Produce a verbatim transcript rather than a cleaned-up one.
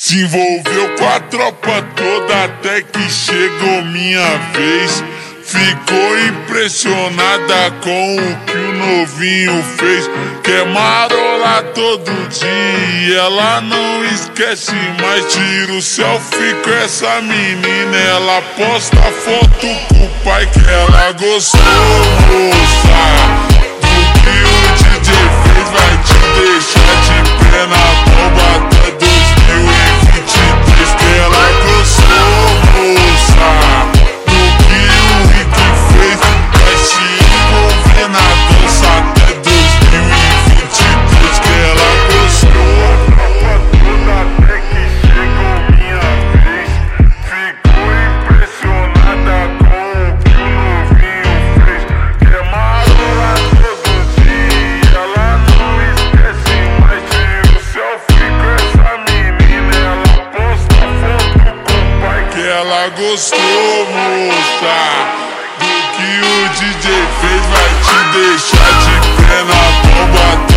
Se envolveu com a tropa toda até que chegou minha vez. Ficou impressionada com o que o novinho fez. Quer marolar todo dia, ela não esquece mais. Tira o selfie com essa menina, ela posta foto com o pai que ela gostou, moça. Do que o D J fez vai te deixar de pé na bomba até dois mil e vinte e três. Que ela gostou, moça. Do que o Rick fez vai se envolver na dança até dois mil e vinte e três. Que ela gostou. Toda até que chegou minha vez. Ficou impressionada com o que o novinho fez. Quer marolar todo dia, ela não esquece mais. Tira o selfie com essa menina, ela posta foto com o pai Que ela gostou, moça. Do que o D J fez vai te deixar de pé na bomba.